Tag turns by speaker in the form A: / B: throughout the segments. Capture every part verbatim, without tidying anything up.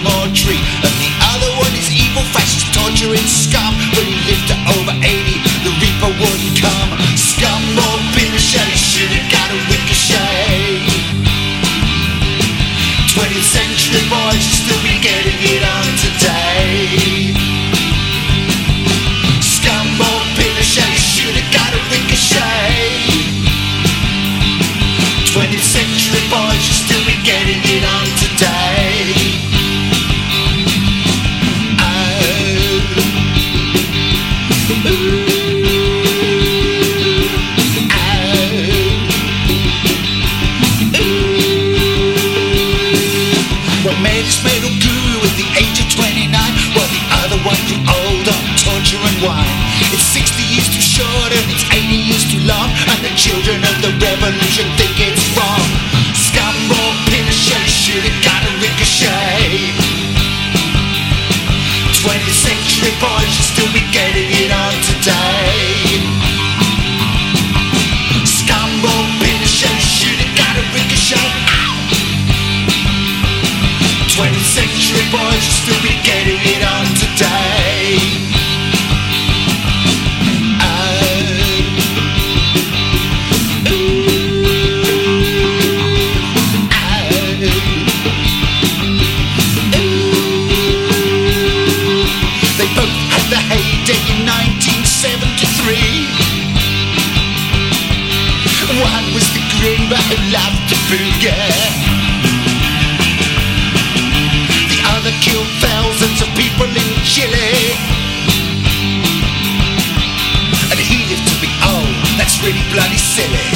A: sycamore tree. And the other one is evil fascist torturing scum. When he lived to over eighty, the reaper wouldn't come. Scum or Pinochet, should have got a ricochet. twentieth century boys should still be getting it on today. Scum or Pinochet, should have got a ricochet. twentieth century boys should still be getting it on today. What made this metal guru at the age of twenty-nine? Well, the other one grew old on torture and wine. It's sixty years too short and it's eighty years too long, and the children of the revolution think it's wrong. Scum or Pinochet, should have got a ricochet. twentieth century boys should still be getting it on today. Scum or Pinochet, should have got a ricochet. twentieth century boys should still be getting it on today. They both had the heyday in nineteen seventy-three. One was the grimmer who loved to boogie. The other killed thousands of people in Chile. And he lived to be old, that's really bloody silly.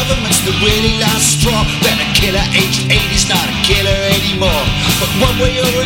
A: Really last straw, that a killer aged eighty's not a killer anymore. But one way or